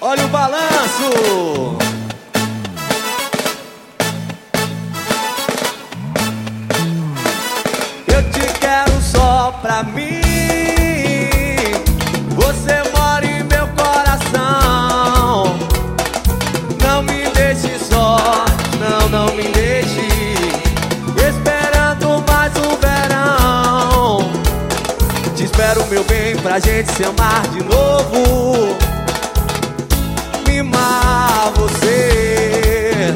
Olha o balanço. Eu te quero só pra mim. Você mora em meu coração. Não me deixe só, não me deixe esperando mais um verão. Te espero, meu bem, pra gente se amar de novo. Mimar você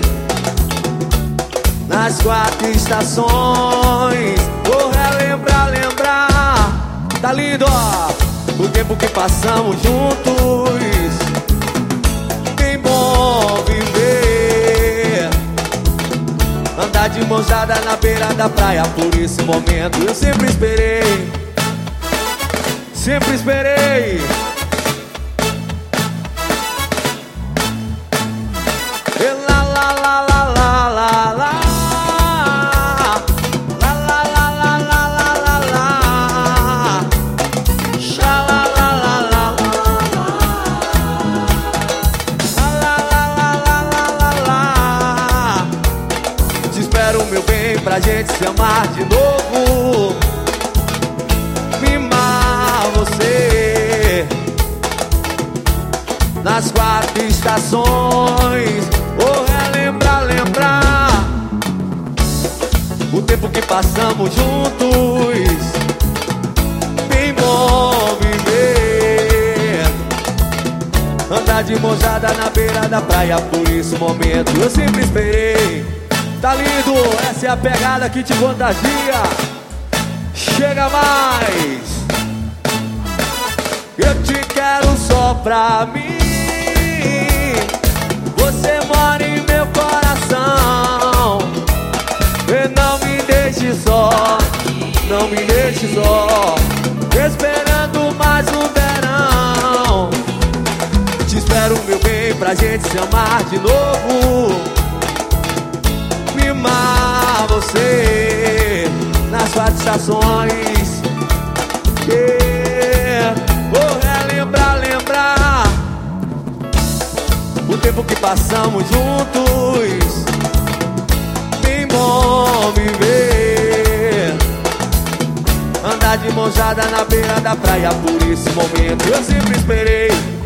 nas 4 estações. Vou relembrar, lembrar. Tá lindo, ó, o tempo que passamos juntos. Bem bom viver, andar de mãos dadas na beira da praia. Por esse momento eu sempre esperei, sempre esperei. La la la la la la la. La la la la la la la la. Sha la la la la la. La la la la la la la. Te espero, meu bem, pra gente se amar de novo. Mimar você nas 4 estações. Vou relembrar, lembrar o tempo que passamos juntos. Bem bom viver, andar de mãozada na beira da praia. Por esse momento eu sempre esperei. Tá lindo, essa é a pegada que te contagia. Chega mais. Eu te quero só pra mim. Você mora em meu coração. E não me deixe só, não me deixe só esperando mais um verão. Te espero, meu bem, pra gente se amar de novo. Mimar você nas 4 estações. Vou relembrar, lembrar o tempo que passamos juntos. Bem bom viver, andar de mãozada na beira da praia. Por esse momento eu sempre esperei.